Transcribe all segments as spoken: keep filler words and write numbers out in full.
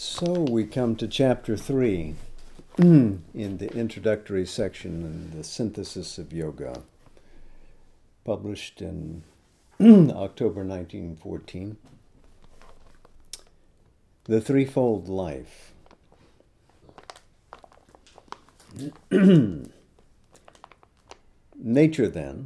So we come to chapter three in the introductory section in the Synthesis of Yoga, published in October nineteen fourteen. The Threefold Life. Nature, then,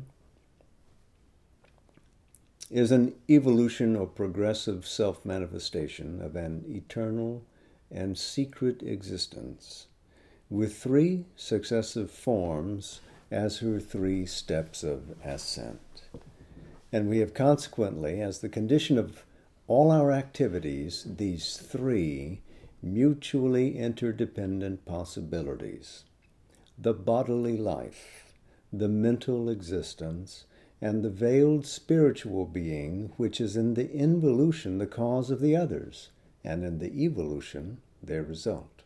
is an evolution or progressive self-manifestation of an eternal and secret existence, with three successive forms as her three steps of ascent. And we have consequently, as the condition of all our activities, these three mutually interdependent possibilities: the bodily life, the mental existence, and the veiled spiritual being, which is in the involution the cause of the others, and in the evolution their result.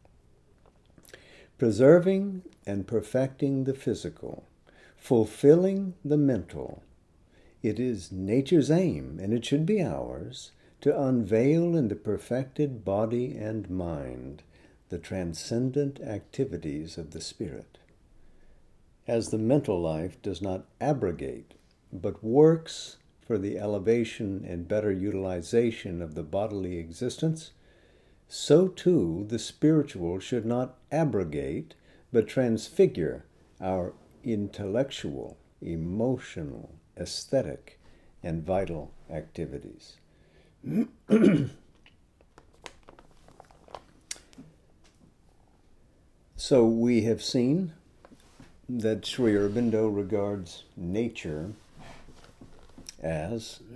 Preserving and perfecting the physical, fulfilling the mental, it is nature's aim, and it should be ours, to unveil in the perfected body and mind the transcendent activities of the spirit. As the mental life does not abrogate, but works for the elevation and better utilization of the bodily existence, so too the spiritual should not abrogate, but transfigure our intellectual, emotional, aesthetic, and vital activities. So we have seen that Sri Aurobindo regards nature as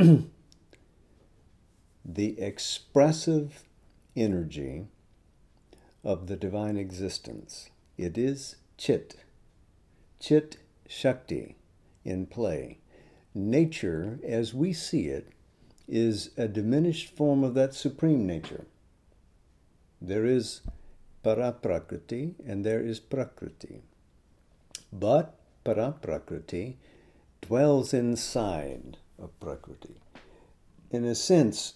the expressive energy of the divine existence. It is Chit, Chit Shakti in play. Nature, as we see it, is a diminished form of that supreme nature. There is Paraprakriti and there is Prakriti. But Paraprakriti dwells inside of Prakriti. In a sense,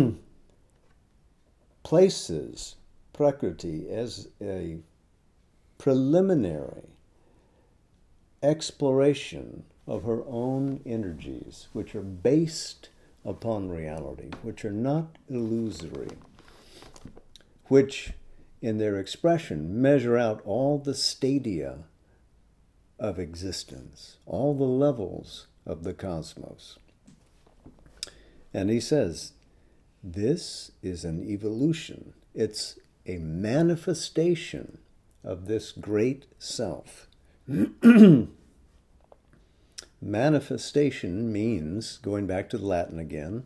places Prakriti as a preliminary exploration of her own energies, which are based upon reality, which are not illusory, which in their expression measure out all the stadia of existence, all the levels of the cosmos. And he says, this is an evolution. It's a manifestation of this great self. Manifestation means, going back to the Latin again,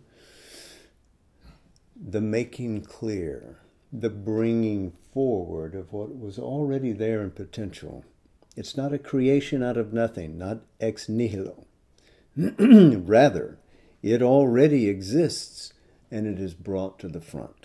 the making clear, the bringing forward of what was already there in potential. It's not a creation out of nothing, not ex nihilo. Rather, it already exists and it is brought to the front.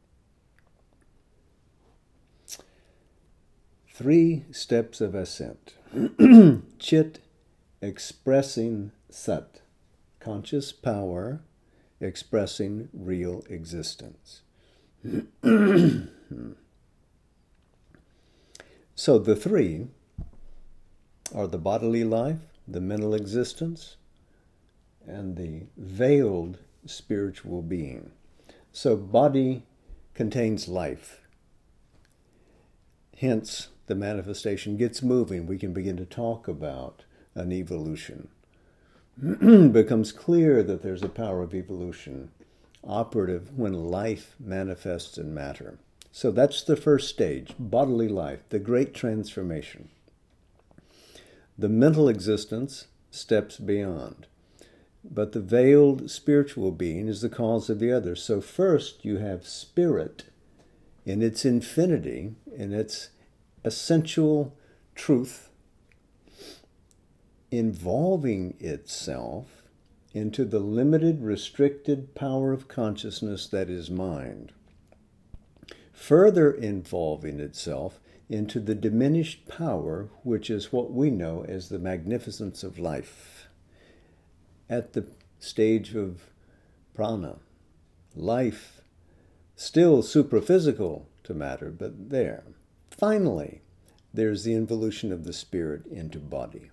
Three steps of ascent. Chit, expressing Sat, conscious power, expressing real existence. So the three are the bodily life, the mental existence, and the veiled spiritual being. So body contains life. Hence, the manifestation gets moving. We can begin to talk about an evolution. It becomes clear that there's a power of evolution operative when life manifests in matter. So that's the first stage, bodily life, the great transformation. The mental existence steps beyond. But the veiled spiritual being is the cause of the other. So first you have spirit in its infinity, in its essential truth, involving itself into the limited, restricted power of consciousness that is mind. Further involving itself into the diminished power, which is what we know as the magnificence of life. At the stage of prana, life Still supraphysical to matter, but there. Finally, there's the involution of the spirit into body.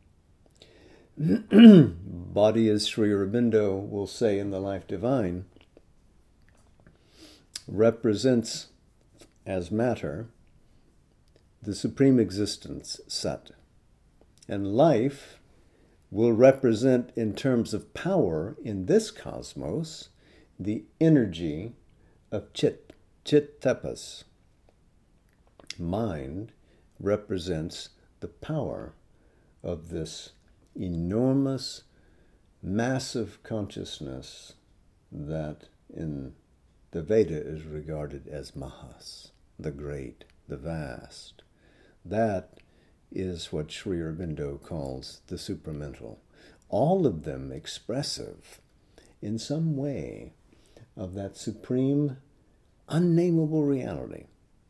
Body, as Sri Aurobindo will say in The Life Divine, represents as matter the supreme existence, Sat. And life will represent, in terms of power in this cosmos, the energy of Chit, Chit Tapas. Mind represents the power of this enormous, massive consciousness that in the Veda is regarded as Mahas, the great, the vast. That is what Sri Aurobindo calls the supramental. All of them expressive in some way of that supreme, unnameable reality,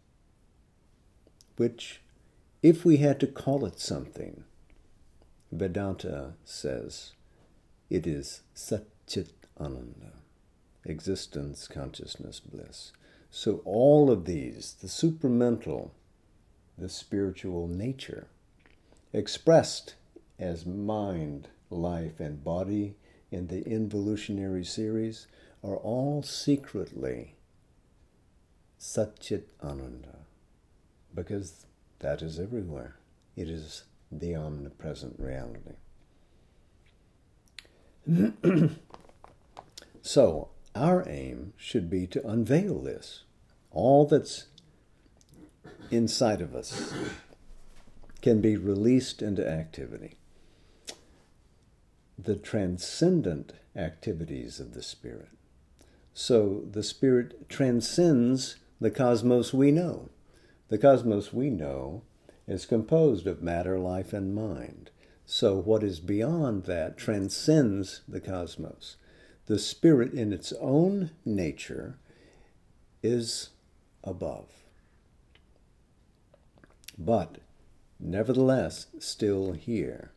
which, if we had to call it something, Vedanta says it is Sat Chit Ananda, existence, consciousness, bliss. So all of these, the supramental, the spiritual nature, expressed as mind, life, and body in the involutionary series, are all secretly Sat Chit Ananda, because that is everywhere. It is the omnipresent reality. So, our aim should be to unveil this. All that's inside of us can be released into activity. The transcendent activities of the Spirit. So the Spirit transcends the cosmos we know. The cosmos we know is composed of matter, life, and mind. So what is beyond that transcends the cosmos. The Spirit in its own nature is above. But nevertheless, still here.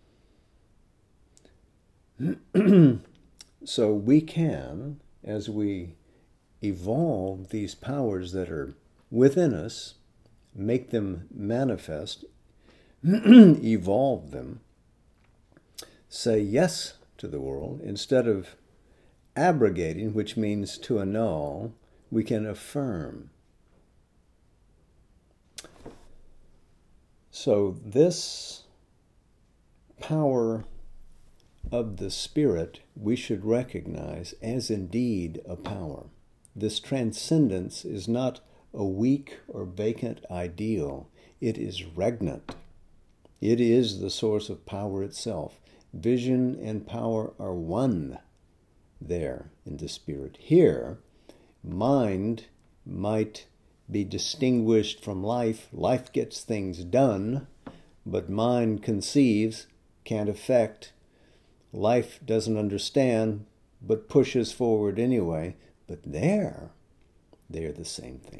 So we can, as we evolve these powers that are within us, make them manifest, evolve them, say yes to the world, instead of abrogating, which means to annul, we can affirm. So this power of the Spirit we should recognize as indeed a power. This transcendence is not a weak or vacant ideal. It is regnant. It is the source of power itself. Vision and power are one there in the Spirit. Here, mind might be distinguished from life. Life gets things done, but mind conceives, can't affect. Life doesn't understand, but pushes forward anyway. But there, they're the same thing.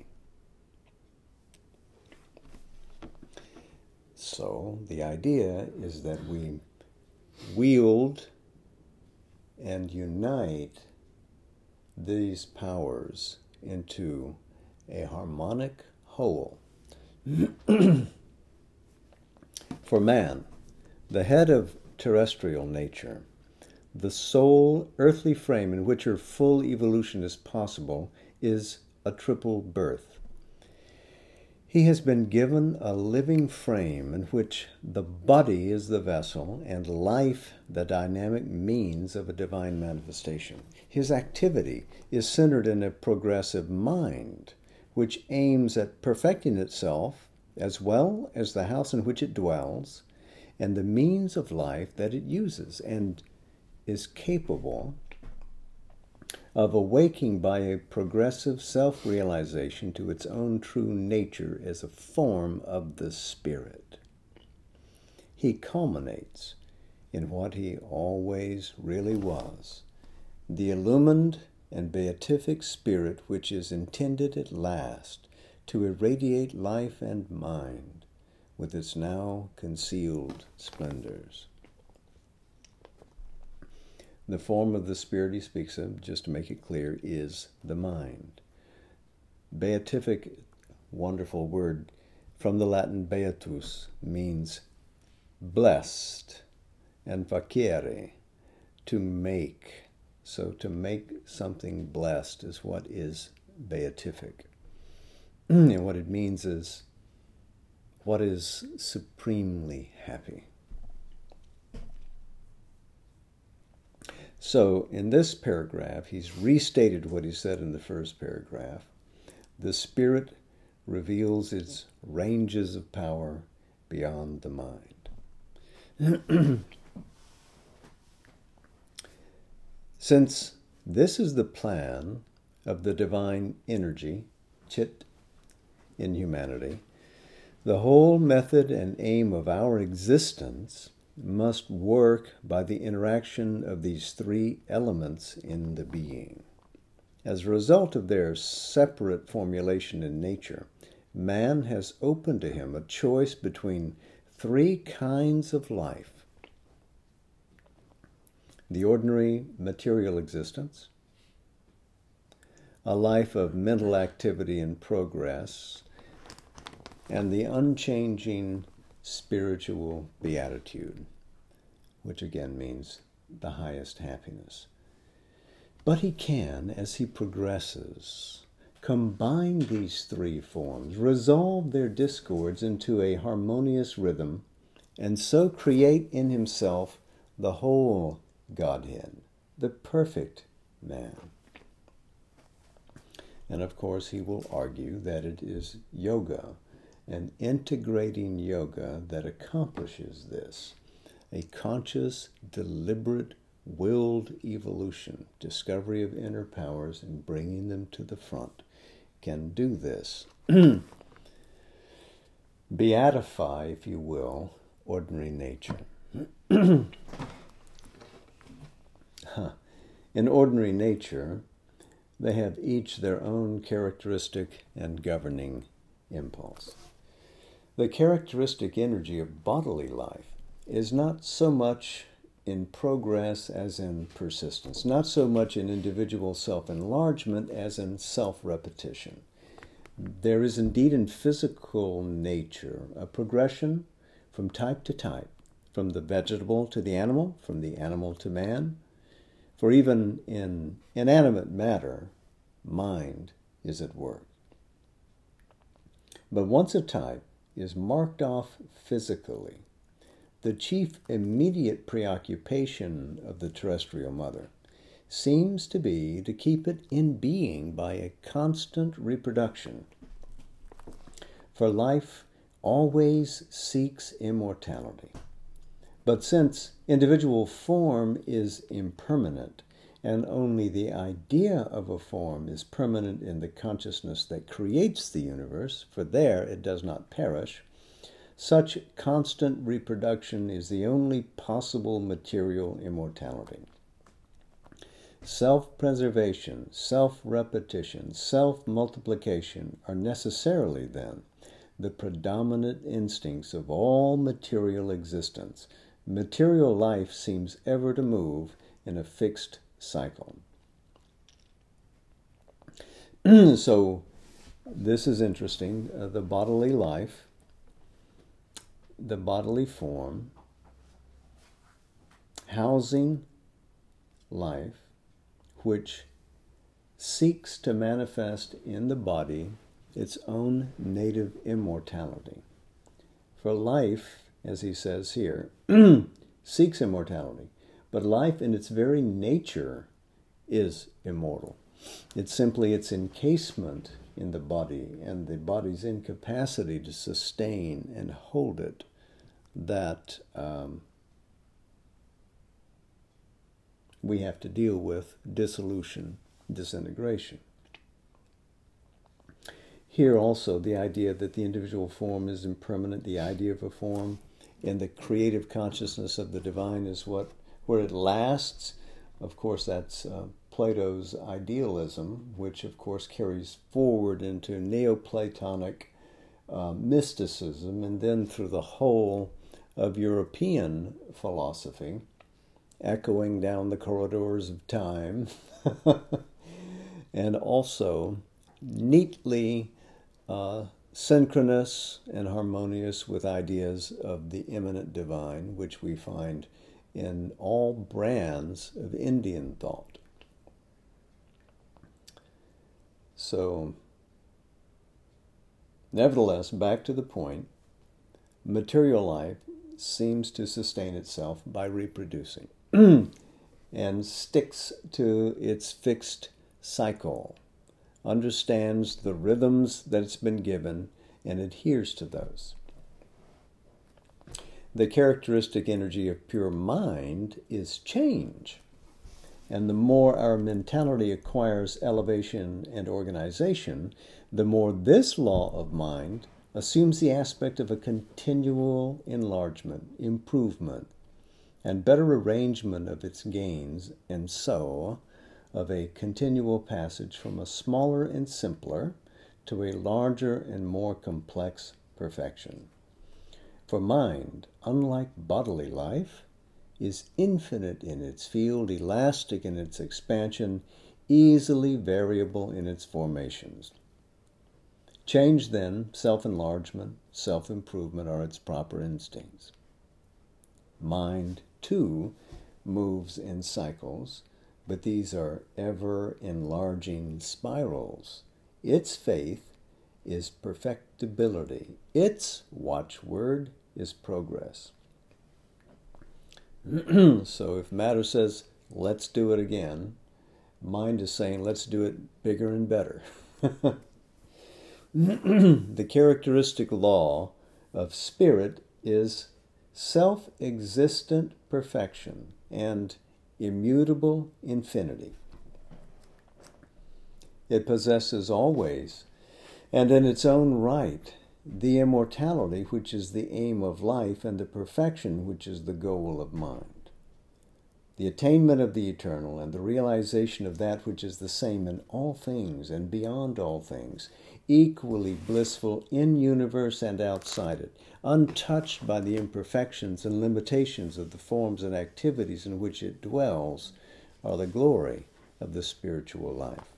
So the idea is that we wield and unite these powers into a harmonic whole. For man, the head of terrestrial nature, the sole earthly frame in which her full evolution is possible, is a triple birth. He has been given a living frame in which the body is the vessel and life the dynamic means of a divine manifestation. His activity is centered in a progressive mind, which aims at perfecting itself as well as the house in which it dwells and the means of life that it uses, and is capable of awaking by a progressive self-realization to its own true nature as a form of the Spirit. He culminates in what he always really was, the illumined and beatific Spirit which is intended at last to irradiate life and mind with its now concealed splendors. The form of the Spirit he speaks of, just to make it clear, is the mind. beatific, wonderful word from the Latin beatus, means blessed, and facere, to make. So to make something blessed is what is beatific. And what it means is what is supremely happy. So in this paragraph, he's restated what he said in the first paragraph. The Spirit reveals its ranges of power beyond the mind. Since this is the plan of the divine energy, chit, in humanity, the whole method and aim of our existence must work by the interaction of these three elements in the being. As a result of their separate formulation in nature, man has opened to him a choice between three kinds of life: the ordinary material existence, a life of mental activity and progress, and the unchanging spiritual beatitude, which again means the highest happiness. But he can, as he progresses, combine these three forms, resolve their discords into a harmonious rhythm, and so create in himself the whole Godhead, the perfect man. And of course, he will argue that it is yoga, an integrating yoga, that accomplishes this. A conscious, deliberate, willed evolution, discovery of inner powers and bringing them to the front, can do this. Beatify, if you will, ordinary nature. huh. In ordinary nature, they have each their own characteristic and governing impulse. The characteristic energy of bodily life is not so much in progress as in persistence, not so much in individual self-enlargement as in self-repetition. There is indeed in physical nature a progression from type to type, from the vegetable to the animal, from the animal to man. For even in inanimate matter, mind is at work. But once a type is marked off physically, the chief immediate preoccupation of the terrestrial mother seems to be to keep it in being by a constant reproduction. For life always seeks immortality. But since individual form is impermanent, and only the idea of a form is permanent in the consciousness that creates the universe, for there it does not perish, such constant reproduction is the only possible material immortality. Self-preservation, self-repetition, self-multiplication are necessarily, then, the predominant instincts of all material existence. Material life seems ever to move in a fixed cycle. So, this is interesting. Uh, the bodily life, the bodily form, housing life, which seeks to manifest in the body its own native immortality. For life, as he says here, seeks immortality, but life in its very nature is immortal. It's simply its encasement in the body and the body's incapacity to sustain and hold it that um, we have to deal with dissolution, disintegration. Here also, the idea that the individual form is impermanent, the idea of a form in the creative consciousness of the divine is what where it lasts. Of course, that's uh, Plato's idealism, which of course carries forward into Neoplatonic uh, mysticism, and then through the whole of European philosophy, echoing down the corridors of time, and also neatly uh, synchronous and harmonious with ideas of the immanent divine, which we find in all brands of Indian thought. So, nevertheless, back to the point, material life seems to sustain itself by reproducing and sticks to its fixed cycle, understands the rhythms that it's been given, and adheres to those. The characteristic energy of pure mind is change. And the more our mentality acquires elevation and organization, the more this law of mind assumes the aspect of a continual enlargement, improvement, and better arrangement of its gains, and so of a continual passage from a smaller and simpler to a larger and more complex perfection. For mind, unlike bodily life, is infinite in its field, elastic in its expansion, easily variable in its formations. Change, then, self-enlargement, self-improvement are its proper instincts. Mind, too, moves in cycles, but these are ever-enlarging spirals. Its faith is perfectibility. Its watchword is progress. So if matter says, let's do it again, mind is saying, let's do it bigger and better. The characteristic law of spirit is self-existent perfection and immutable infinity. It possesses always, and in its own right, the immortality which is the aim of life and the perfection which is the goal of mind. The attainment of the eternal and the realization of that which is the same in all things and beyond all things, equally blissful in universe and outside it, untouched by the imperfections and limitations of the forms and activities in which it dwells, are the glory of the spiritual life.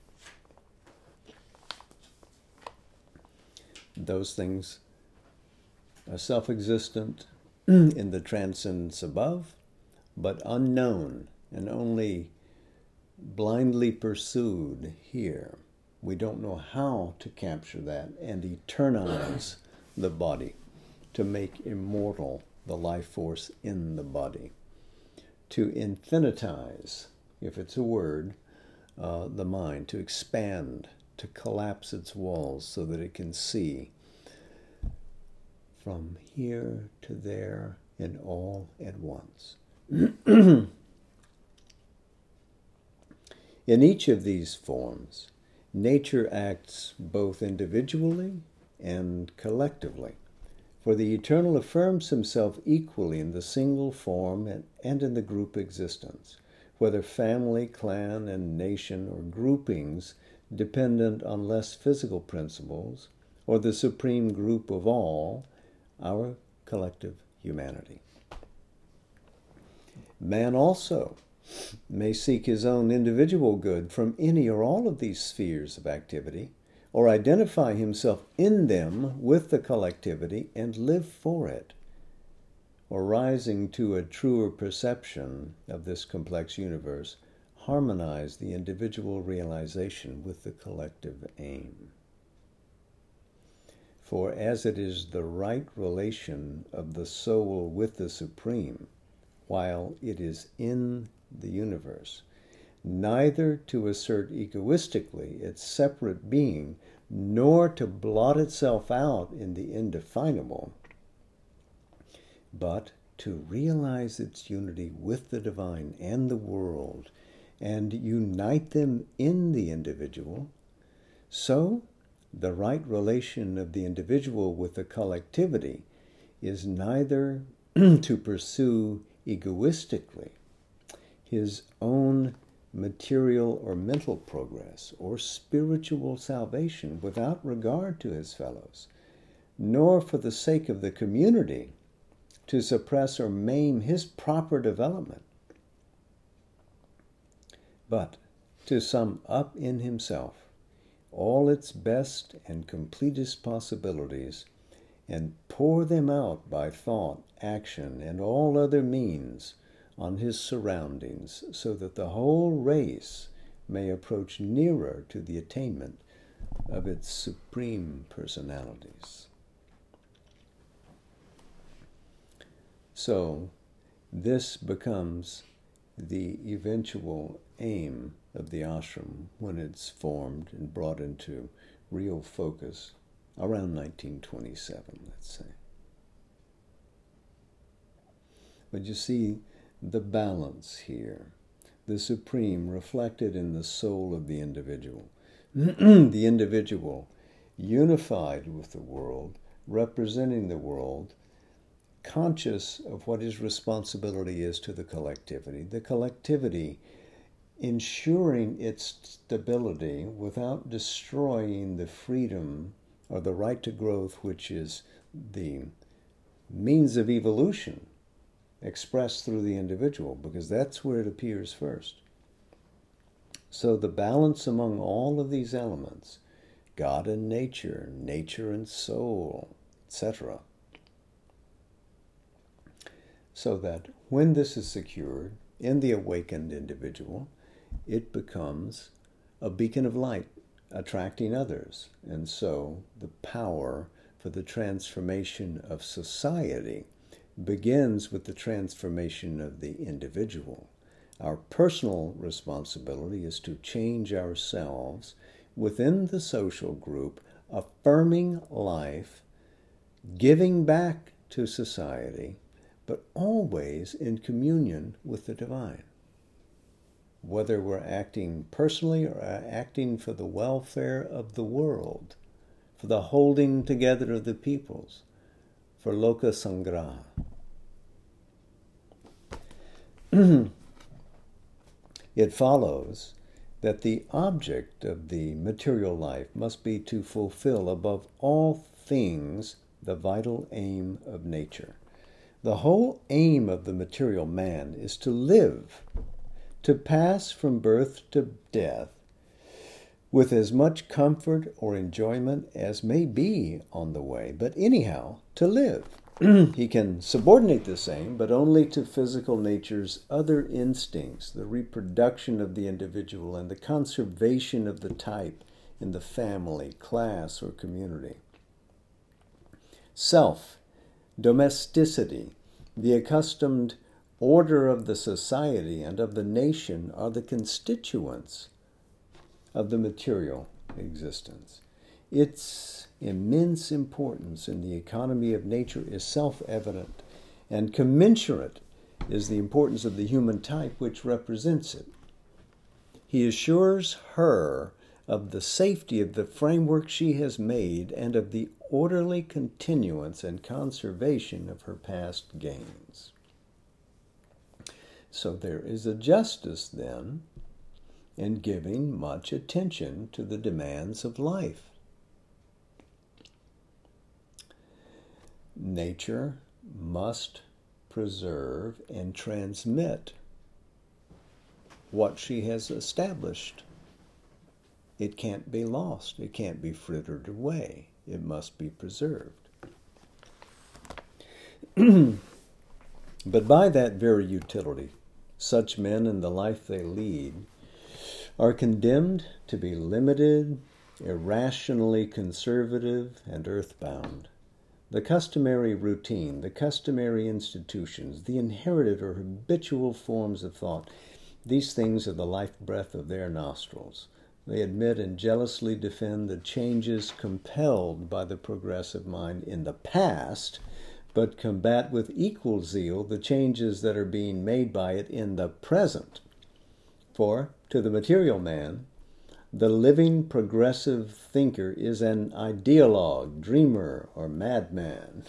Those things are self-existent in the transcendence above, but unknown and only blindly pursued here. We don't know how to capture that and eternize the body, to make immortal the life force in the body, to infinitize, if it's a word, uh, the mind, to expand, to collapse its walls so that it can see from here to there and all at once. In each of these forms, nature acts both individually and collectively, for the eternal affirms himself equally in the single form and, and in the group existence, whether family, clan, and nation, or groupings dependent on less physical principles, or the supreme group of all, our collective humanity. Man also may seek his own individual good from any or all of these spheres of activity, or identify himself in them with the collectivity and live for it, or rising to a truer perception of this complex universe, harmonize the individual realization with the collective aim. For as it is the right relation of the soul with the Supreme, while it is in the universe, neither to assert egoistically its separate being, nor to blot itself out in the indefinable, but to realize its unity with the divine and the world, and unite them in the individual, so the right relation of the individual with the collectivity is neither to pursue egoistically his own material or mental progress or spiritual salvation without regard to his fellows, nor for the sake of the community to suppress or maim his proper development, but to sum up in himself all its best and completest possibilities, and pour them out by thought, action, and all other means on his surroundings, so that the whole race may approach nearer to the attainment of its supreme personalities. So, this becomes the eventual aim of the ashram when it's formed and brought into real focus around nineteen twenty-seven, let's say. But you see the balance here, the supreme reflected in the soul of the individual. The individual unified with the world, representing the world, conscious of what his responsibility is to the collectivity. The collectivity ensuring its stability without destroying the freedom or the right to growth, which is the means of evolution expressed through the individual, because that's where it appears first. So the balance among all of these elements, God and nature, nature and soul, et cetera, so that when this is secured in the awakened individual, it becomes a beacon of light, attracting others. And so the power for the transformation of society begins with the transformation of the individual. Our personal responsibility is to change ourselves within the social group, affirming life, giving back to society, but always in communion with the divine. Whether we're acting personally or acting for the welfare of the world, for the holding together of the peoples, for Loka Sangraha. It follows that the object of the material life must be to fulfill above all things the vital aim of nature. The whole aim of the material man is to live, to pass from birth to death with as much comfort or enjoyment as may be on the way, but anyhow, to live. He can subordinate the same, but only to physical nature's other instincts, the reproduction of the individual and the conservation of the type in the family, class, or community. Self, domesticity, the accustomed order of the society and of the nation are the constituents of the material existence. Its immense importance in the economy of nature is self-evident, and commensurate is the importance of the human type which represents it. He assures her of the safety of the framework she has made and of the orderly continuance and conservation of her past gains. So there is a justice, then, in giving much attention to the demands of life. Nature must preserve and transmit what she has established. It can't be lost. It can't be frittered away. It must be preserved. But by that very utility, such men and the life they lead are condemned to be limited, irrationally conservative, and earthbound. The customary routine, the customary institutions, the inherited or habitual forms of thought, these things are the life breath of their nostrils. They admit and jealously defend the changes compelled by the progressive mind in the past, but combat with equal zeal the changes that are being made by it in the present. For, to the material man, the living progressive thinker is an ideologue, dreamer, or madman.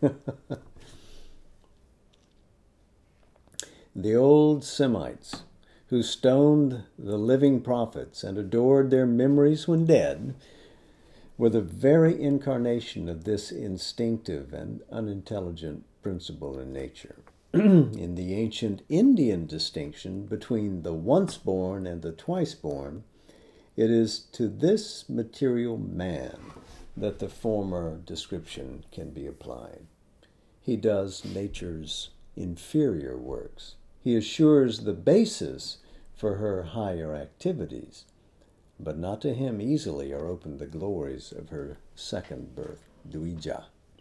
The old Semites, who stoned the living prophets and adored their memories when dead, were the very incarnation of this instinctive and unintelligent principle in nature. In the ancient Indian distinction between the once born and the twice born, It is to this material man that the former description can be applied. He does nature's inferior works. He assures the basis for her higher activities, but not to him easily are opened the glories of her second birth, Dvija.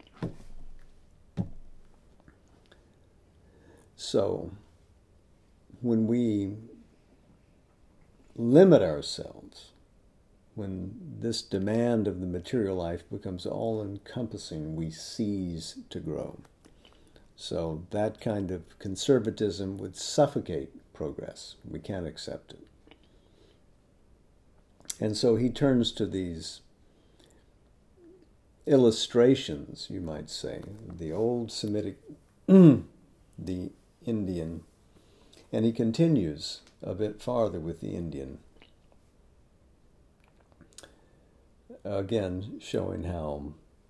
So, when we limit ourselves, when this demand of the material life becomes all-encompassing, we cease to grow. So that kind of conservatism would suffocate progress. We can't accept it. And so he turns to these illustrations, you might say, the old Semitic, the Indian, and he continues a bit farther with the Indian, again showing how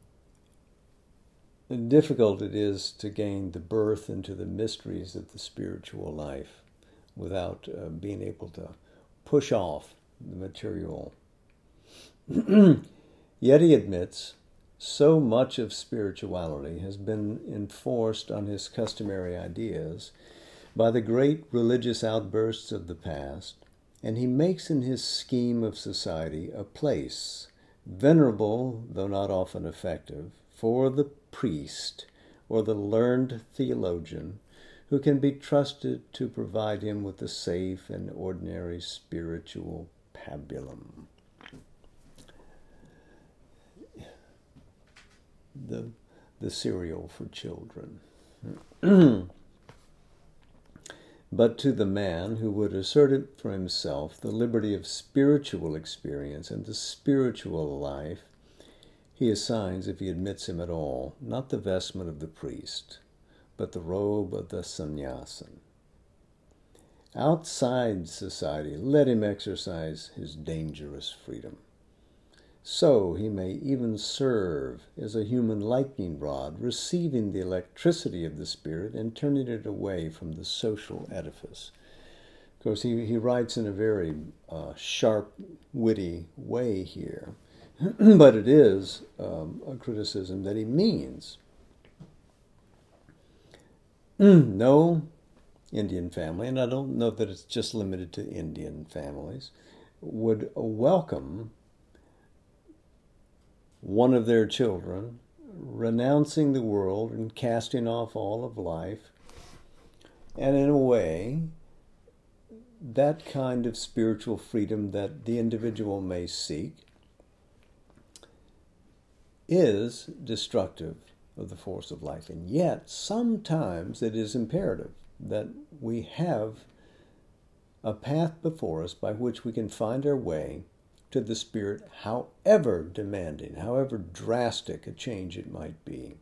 difficult it is to gain the birth into the mysteries of the spiritual life without uh, being able to push off the material. Yet he admits so much of spirituality has been enforced on his customary ideas by the great religious outbursts of the past, and he makes in his scheme of society a place, venerable though not often effective, for the priest or the learned theologian who can be trusted to provide him with a safe and ordinary spiritual pabulum. The, the cereal for children. But to the man who would assert it for himself the liberty of spiritual experience and the spiritual life, he assigns, if he admits him at all, not the vestment of the priest, but the robe of the sannyasin. Outside society, let him exercise his dangerous freedom. So he may even serve as a human lightning rod, receiving the electricity of the spirit and turning it away from the social edifice. Of course, he, he writes in a very uh, sharp, witty way here, but it is um, a criticism that he means. No Indian family, and I don't know that it's just limited to Indian families, would welcome one of their children renouncing the world and casting off all of life. And in a way, that kind of spiritual freedom that the individual may seek is destructive of the force of life. And yet, sometimes it is imperative that we have a path before us by which we can find our way to the spirit, however demanding, however drastic a change it might be.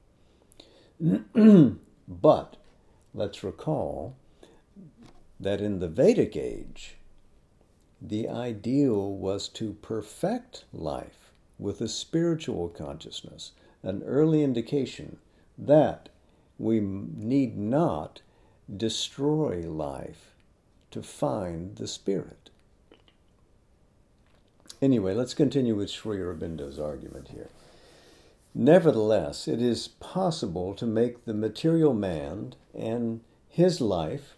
But let's recall that in the Vedic age, the ideal was to perfect life with a spiritual consciousness, an early indication that we need not destroy life to find the spirit. Anyway, let's continue with Sri Aurobindo's argument here. Nevertheless, it is possible to make the material man and his life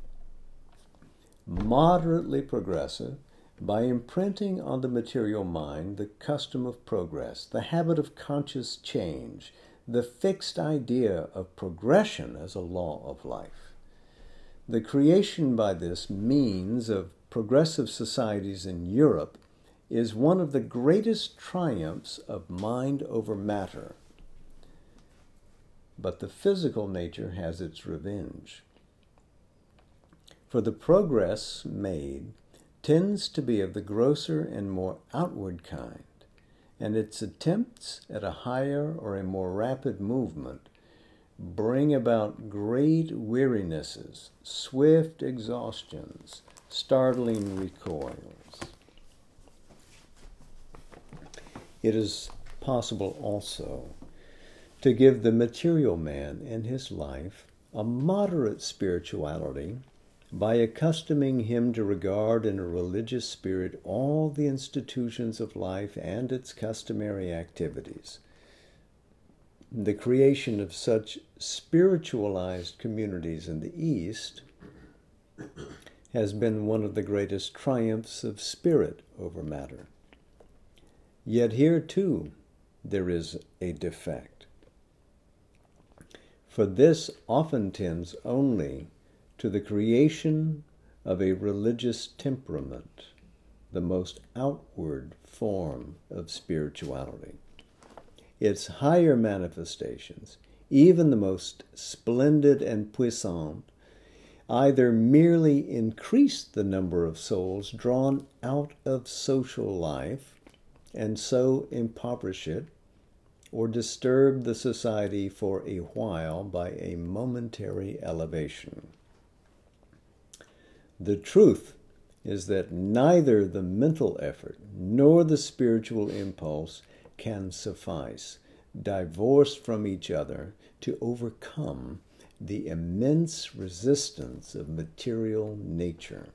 moderately progressive by imprinting on the material mind the custom of progress, the habit of conscious change, the fixed idea of progression as a law of life. The creation by this means of progressive societies in Europe is one of the greatest triumphs of mind over matter. But the physical nature has its revenge. For the progress made tends to be of the grosser and more outward kind, and its attempts at a higher or a more rapid movement bring about great wearinesses, swift exhaustions, startling recoils. It is possible also to give the material man in his life a moderate spirituality by accustoming him to regard in a religious spirit all the institutions of life and its customary activities. The creation of such spiritualized communities in the East has been one of the greatest triumphs of spirit over matter. Yet here, too, there is a defect. For this often tends only to the creation of a religious temperament, the most outward form of spirituality. Its higher manifestations, even the most splendid and puissant, either merely increase the number of souls drawn out of social life and so impoverish it, or disturb the society for a while by a momentary elevation. The truth is that neither the mental effort nor the spiritual impulse can suffice, divorced from each other, to overcome the immense resistance of material nature.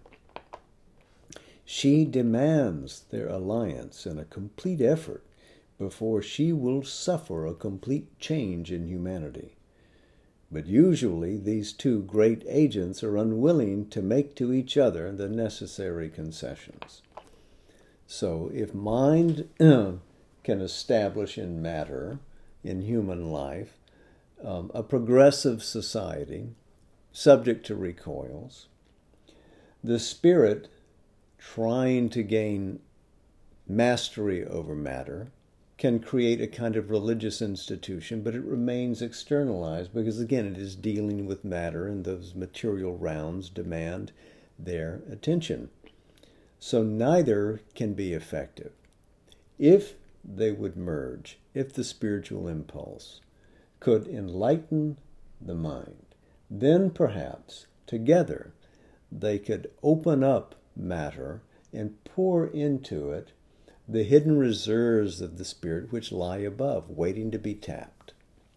She demands their alliance and a complete effort before she will suffer a complete change in humanity. But usually these two great agents are unwilling to make to each other the necessary concessions. So if mind can establish in matter, in human life, um, a progressive society subject to recoils, the spirit trying to gain mastery over matter can create a kind of religious institution, but it remains externalized because, again, it is dealing with matter, and those material rounds demand their attention. So neither can be effective. If they would merge, if the spiritual impulse could enlighten the mind, then perhaps together they could open up matter and pour into it the hidden reserves of the spirit which lie above, waiting to be tapped.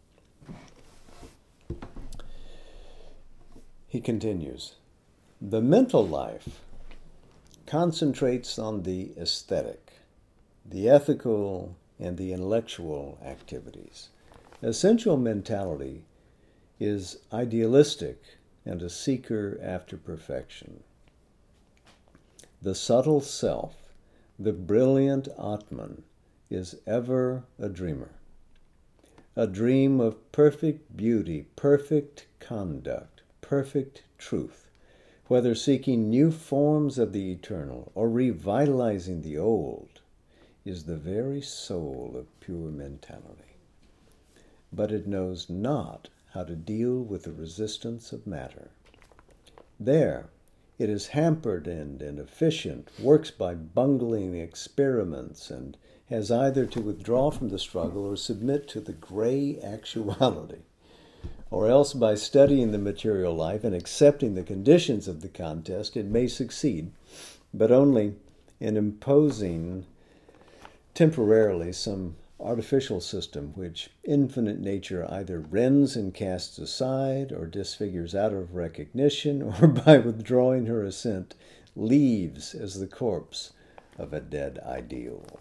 He continues, the mental life concentrates on the aesthetic, the ethical, and the intellectual activities. Essential mentality is idealistic and a seeker after perfection. The subtle self, the brilliant Atman, is ever a dreamer. A dream of perfect beauty, perfect conduct, perfect truth, whether seeking new forms of the eternal or revitalizing the old, is the very soul of pure mentality. But it knows not how to deal with the resistance of matter. There, it is hampered and inefficient, works by bungling experiments, and has either to withdraw from the struggle or submit to the gray actuality, or else by studying the material life and accepting the conditions of the contest, it may succeed, but only in imposing temporarily some artificial system which infinite nature either rends and casts aside or disfigures out of recognition, or by withdrawing her assent leaves as the corpse of a dead ideal.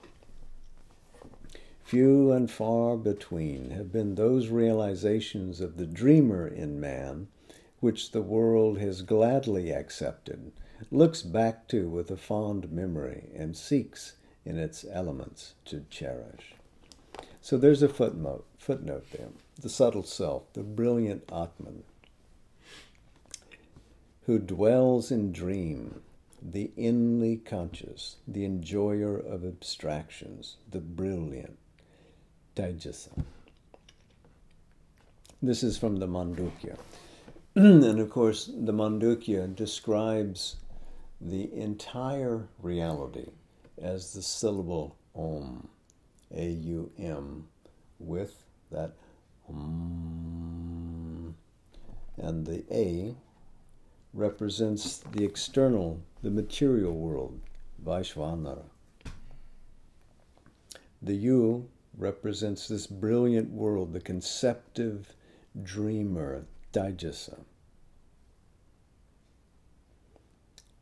Few and far between have been those realizations of the dreamer in man which the world has gladly accepted, looks back to with a fond memory, and seeks in its elements to cherish. So there's a footnote, footnote there. The subtle self, the brilliant Atman, who dwells in dream, the inly conscious, the enjoyer of abstractions, the brilliant Taijasa. This is from the Mandukya. And of course, the Mandukya describes the entire reality as the syllable Om, A U M, with that Om. And the A represents the external, the material world, Vaishvanara. The U represents this brilliant world, the conceptive dreamer, Taijasa.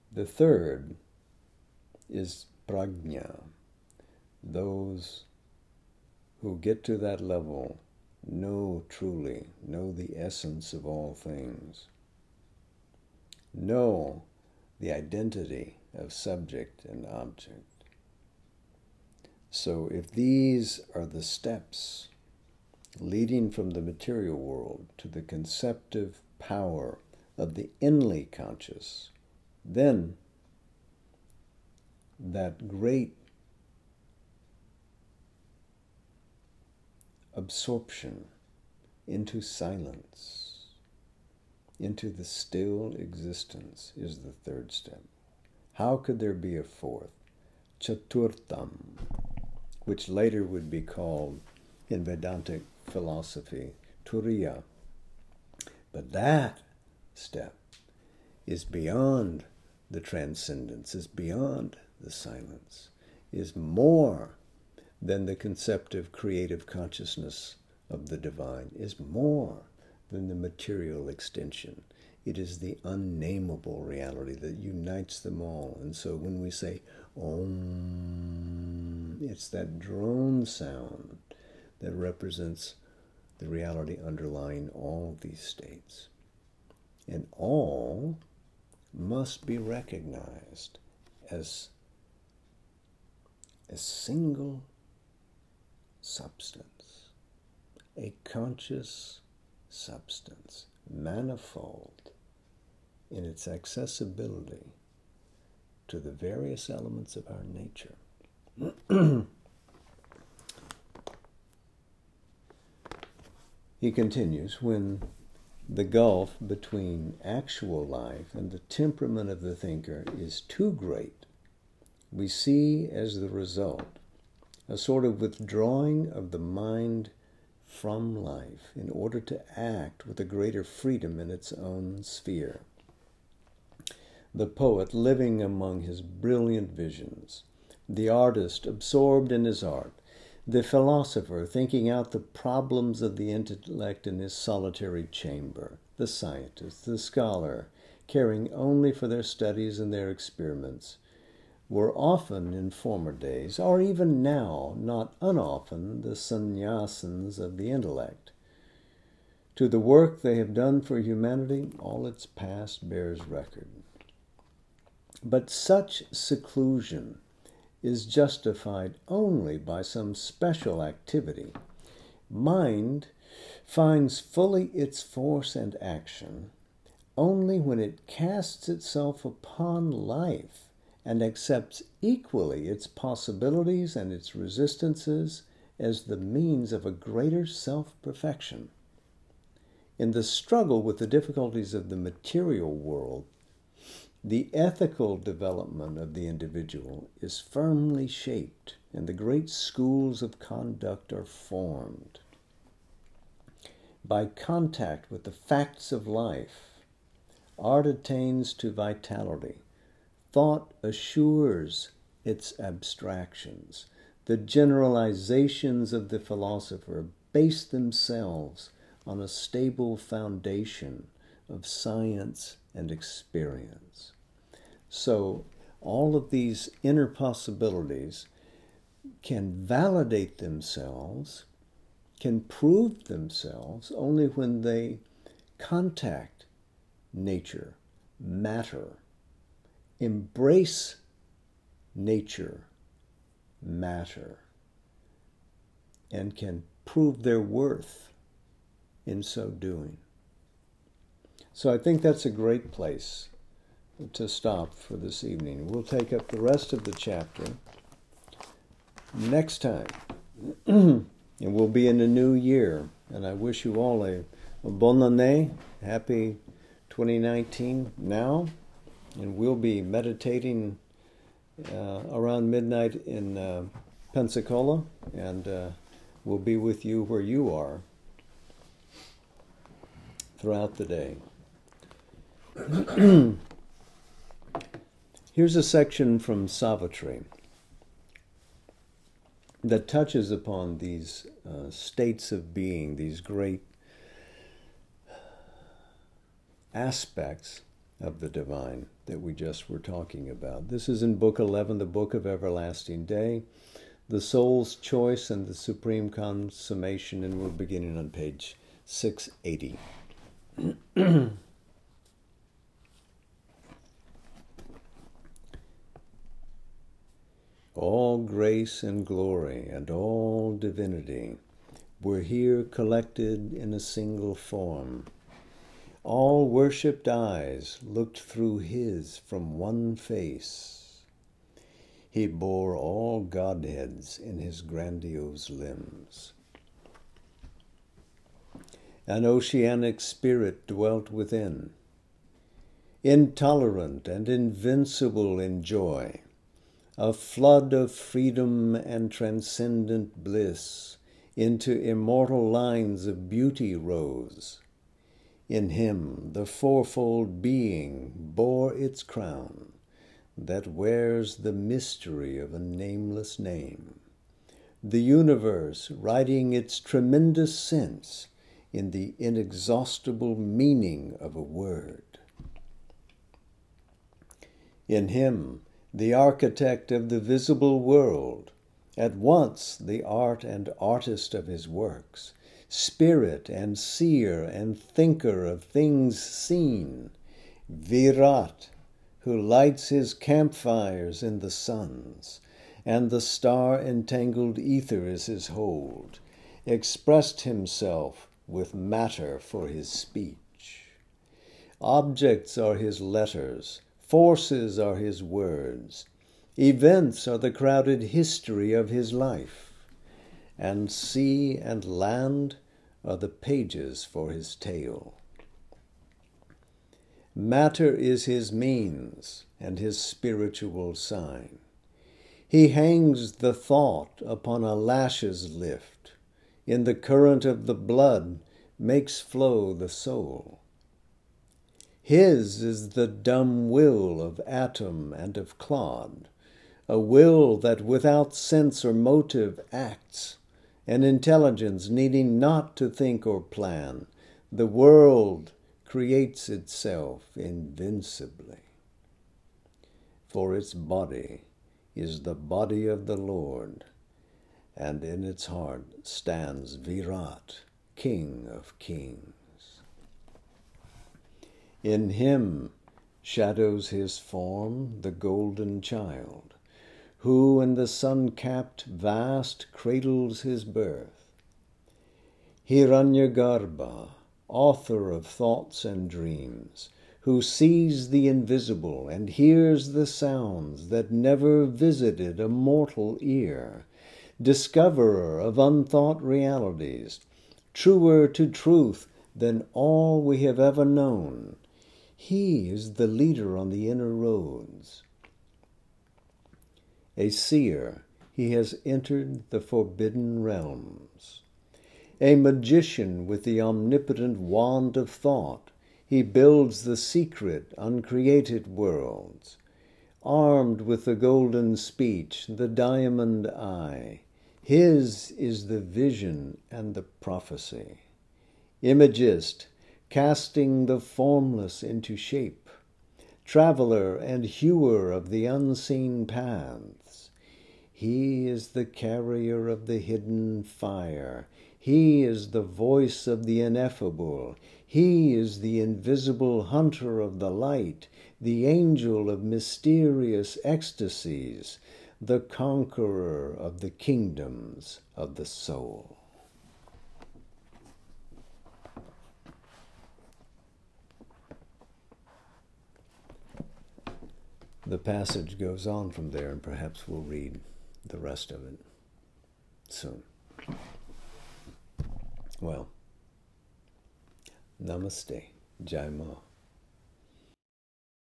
The third is prajna. Those who get to that level know truly, know the essence of all things, know the identity of subject and object. So if these are the steps leading from the material world to the conceptive power of the inly conscious, then that great absorption into silence, into the still existence, is the third step. How could there be a fourth? Chaturtham, which later would be called in Vedantic philosophy Turiya. But that step is beyond the transcendence, is beyond the silence, is more than the conceptive creative consciousness of the divine, is more than the material extension. It is the unnameable reality that unites them all. And so when we say Om, it's that drone sound that represents the reality underlying all these states. And all must be recognized as a single substance, a conscious substance, manifold in its accessibility to the various elements of our nature. He continues, when the gulf between actual life and the temperament of the thinker is too great, we see as the result a sort of withdrawing of the mind from life in order to act with a greater freedom in its own sphere. The poet living among his brilliant visions, the artist absorbed in his art, the philosopher thinking out the problems of the intellect in his solitary chamber, the scientist, the scholar, caring only for their studies and their experiments, were often in former days, or even now, not unoften, the sannyasins of the intellect. To the work they have done for humanity, all its past bears record. But such seclusion is justified only by some special activity. Mind finds fully its force and action only when it casts itself upon life and accepts equally its possibilities and its resistances as the means of a greater self-perfection. In the struggle with the difficulties of the material world, the ethical development of the individual is firmly shaped, and the great schools of conduct are formed. By contact with the facts of life, art attains to vitality. Thought assures its abstractions. The generalizations of the philosopher base themselves on a stable foundation of science and experience. So all of these inner possibilities can validate themselves, can prove themselves only when they contact nature, matter, embrace nature, matter, and can prove their worth in so doing. So I think that's a great place to stop for this evening. We'll take up the rest of the chapter next time. And we'll be in a new year. And I wish you all a, a bonne année, happy twenty nineteen now. And we'll be meditating uh, around midnight in uh, Pensacola. And uh, we'll be with you where you are throughout the day. Here's a section from Savitri that touches upon these uh, states of being, these great aspects of the divine. that we just were talking about. This is in Book eleven, the Book of Everlasting Day, the Soul's Choice and the Supreme Consummation, and we're beginning on page six eighty. All grace and glory and all divinity were here collected in a single form. All worshipped eyes looked through his from one face. He bore all Godheads in his grandiose limbs. An oceanic spirit dwelt within, intolerant and invincible in joy. A flood of freedom and transcendent bliss into immortal lines of beauty rose. In him the fourfold being bore its crown that wears the mystery of a nameless name, the universe writing its tremendous sense in the inexhaustible meaning of a word. In him, the architect of the visible world, at once the art and artist of his works, spirit and seer and thinker of things seen, Virat, who lights his campfires in the suns, and the star-entangled ether is his hold, expressed himself with matter for his speech. Objects are his letters, forces are his words, events are the crowded history of his life, and sea and land are the pages for his tale. Matter is his means and his spiritual sign. He hangs the thought upon a lash's lift, in the current of the blood makes flow the soul. His is the dumb will of atom and of clod, a will that without sense or motive acts, an intelligence needing not to think or plan. The world creates itself invincibly. For its body is the body of the Lord, and in its heart stands Virat, King of Kings. In him shadows his form the golden child, who in the sun-capped vast cradles his birth. Hiranyagarbha, author of thoughts and dreams, who sees the invisible and hears the sounds that never visited a mortal ear, discoverer of unthought realities, truer to truth than all we have ever known. He is the leader on the inner roads. A seer, he has entered the forbidden realms. A magician with the omnipotent wand of thought, he builds the secret, uncreated worlds. Armed with the golden speech, the diamond eye, his is the vision and the prophecy. Imagist, casting the formless into shape, traveler and hewer of the unseen paths. He is the carrier of the hidden fire. He is the voice of the ineffable. He is the invisible hunter of the light, the angel of mysterious ecstasies, the conqueror of the kingdoms of the soul. The passage goes on from there, and perhaps we'll read the rest of it soon. Well, namaste, Jai Ma.